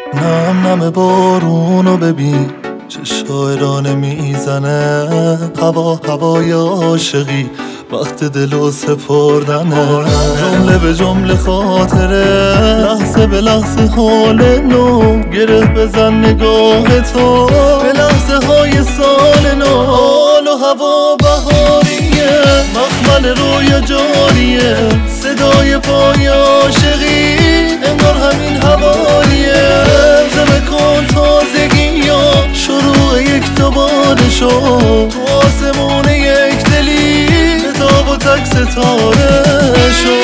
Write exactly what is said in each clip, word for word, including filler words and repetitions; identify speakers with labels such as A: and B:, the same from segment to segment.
A: نم نم بارونو ببین چه شاعرانه میزنه، هوا هوای عاشقی وقت دلو سپردنه. جمله به جمله خاطره، لحظه به لحظه حال نو، گره بزن نگاه تو به لحظه های سال نو. حال و هوا بهاریه، مخمل رویا جاریه، صدای پای عاشقی انگار همین حوالیه. زمزمه کن تازگی یا شروع یک دوباره شو، تو آسمون یک دلی کتاب و تک ستاره شو.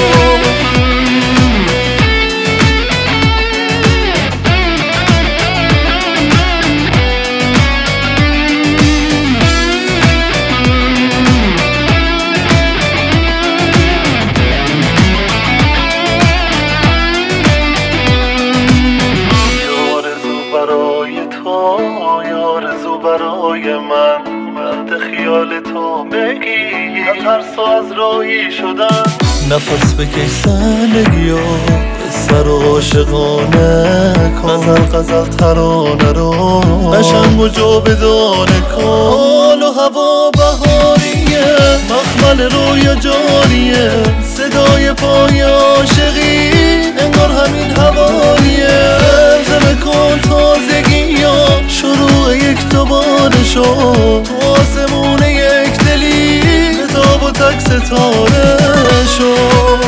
A: آرزو برای من رد خیال تو بگی، نترس از راهی شدن. نفس بکش زندگی و سر و عاشقانه کن، غزل غزل ترانه رو قشنگ و جاودانه کن. حال و هوا بهاریه، مخمل رویا جاریه، صدای پای عاشقی انگار همین حوالیه. زمزمه کن تازگی یا شروع یک دوباره شو، تو آسمون یک دلی کتاب و تک ستاره شو.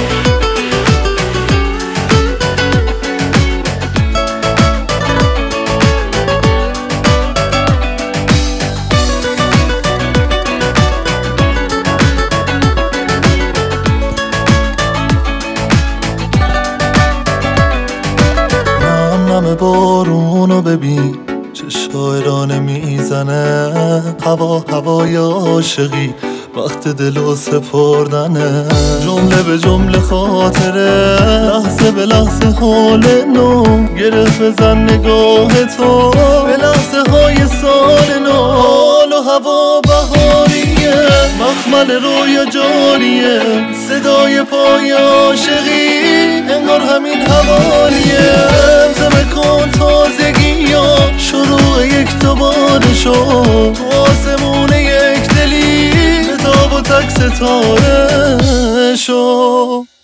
A: نم بارونو ببین چه شاعرانه میزنه، هوا هوای عاشقی وقت دلو سپردنه. جمله به جمله خاطره، لحظه به لحظه حال نو، گره بزن نگاه تو به لحظه های سال نو. حال و هوا بهاریه، مخمل رویا جاریه، صدای پای عاشقی انگار همین حوالیه. زمزمه کن تازگی یا شروع یک دوباره شو، تو آسمون یک دلی کتاب و تک ستاره شو.